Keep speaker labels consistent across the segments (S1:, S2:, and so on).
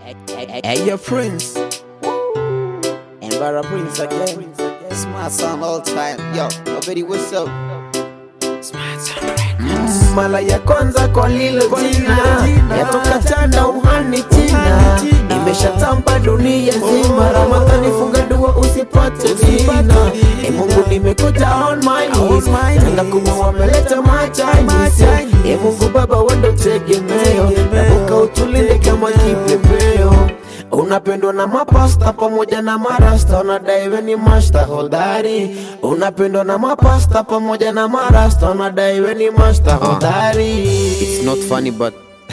S1: Hey, your Prince. Embara Prince again.
S2: Smart sound all time. Yo, nobody what's up?
S1: Smart sound records. Mala ya kwanza kwa lilo jina yatoka tanda uhani tina. Nimeshatamba dunia zima. Ramadhani funga dua usipate jina. Mungu nimekuja on my knees. Nanga kubwa wameleta machaji. Mungu baba wendo tegemeo. Nabuka utulinde kama kipepeo. Unapendwa na mapasta pamoja na marasta, unadai we ni master hodari. Unapendwa na mapasta pamoja na marasta, unadai we ni master hodari.
S2: It's not funny but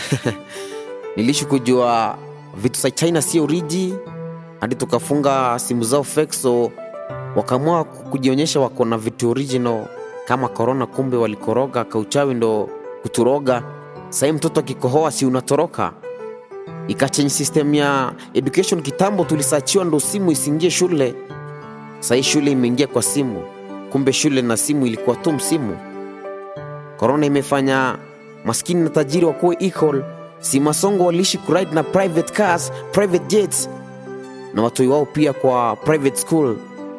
S2: nilishu kujua vitu za China si origi hadi tukafunga simu zao fake, so wakamua kujionyesha wako na vitu original kama corona, kumbe walikoroga kauchawi ndo kuturoga. Sasa mtoto akikohoa si unatoroka. Ikachange system ya education. Kitambo tulisachiwa ndo simu isingie shule. Sasa shule imeingia kwa simu, kumbe shule na simu ilikuwa tu msimu. Corona imefanya maskini na tajiri wakuwe equal. Si masongo walishi kuride na private cars, private jets, na watu wao pia kwa private school.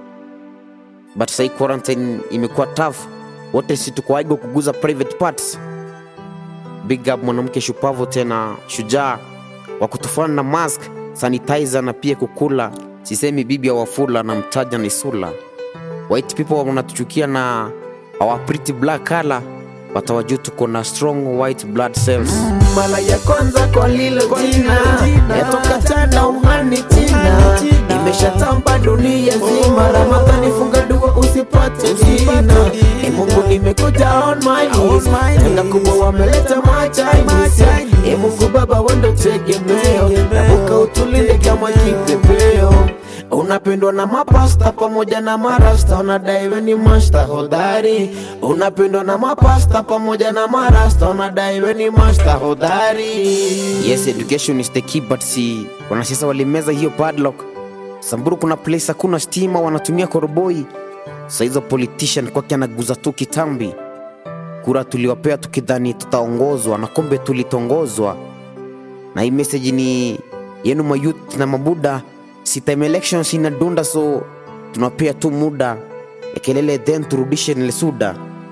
S2: But sasa quarantine imekuwa tough, wote si tuko aigo kuguza private parts. Big up mwanamke shupavu tena shujaa wa kutufana na mask, sanitizer na pia kukula. Sisemi bibi ya Wafula na mtaja ni Sula. White people wanatuchukia na our pretty black color, but wajua tuko na strong white blood cells.
S1: Mala ya kwanza kwa lilo jina yatoka tanda uhani tina. Nimeshatamba dunia zima. Ramadhani funga dua usipate jina. Mungu nimekuja on my knees. Nanga kubwa wameleta machaji. Mungu baba wendo tegemeo. Nabuka utulinde kama kipepeo. Unapendwa na mapasta pamoja na marasta, unadai we ni master hodari. Unapendwa na mapasta pamoja na marasta, unadai we ni master hodari.
S2: Yes, education is the key, but si wanasiasa walimeza hiyo padlock. Samburu kuna place hakuna stima, wanatumia koroboi. Sasa hizo politician kwake anaguza tu kitambi. Kura tuliwapea tukidhani tutaongozwa, na kumbe tulitongozwa. Na hii message ni yenu mayouth na mabuda. Si time elections inadunda, so tunapea tu muda ya kelele then turudishe nilesuda.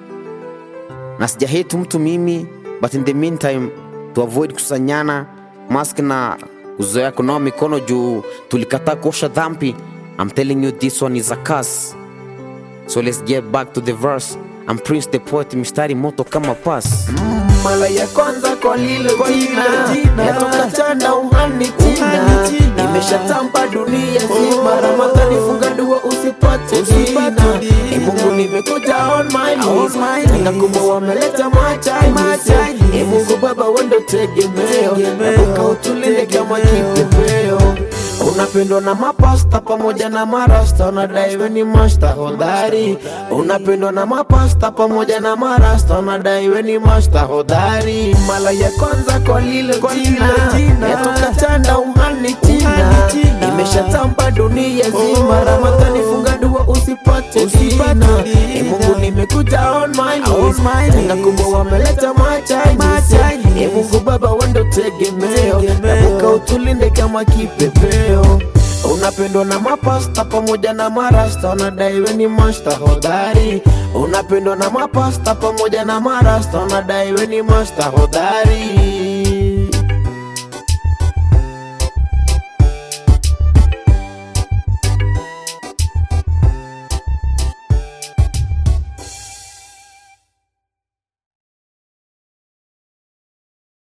S2: Na sijahate mtu mimi, but in the meantime to avoid kusanyana, mask na kuzoea kunawa mikono juu tulikataa kuosha dhambi. I'm telling you this one is a curse. So let's get back to the verse. I'm Prince the poet, mistari moto kama pass.
S1: Mala ya kwanza kwa lilo jina yatoka tanda uhani tina. Nimeshatamba dunia zima. Ramadhani funga dua usipate jina. Mungu nimekuja on my knees. Nanga kubwa wameleta machaji. Mungu baba wendo tegemeo. Nabuka utulinde kama kipepeo. Unapendwa na mapasta pamoja na marasta, unadai we ni master hodari. Unapendwa na mapasta pamoja na marasta, unadai we ni master hodari. Mala ya kwanza kwa lilo jina yatoka tanda uhani tina. Nimeshatamba dunia zima. Ramadhani funga dua usipate jina. Mungu nimekuja on my knees. Nanga kubwa wameleta machaji. Mungu baba wendo tegemeo. Nabuka utulinde kama kipepeo. Unapendwa na mapasta pamoja na marasta, unadai we ni master hodari. Unapendwa na mapasta pamoja na marasta, unadai we ni master hodari.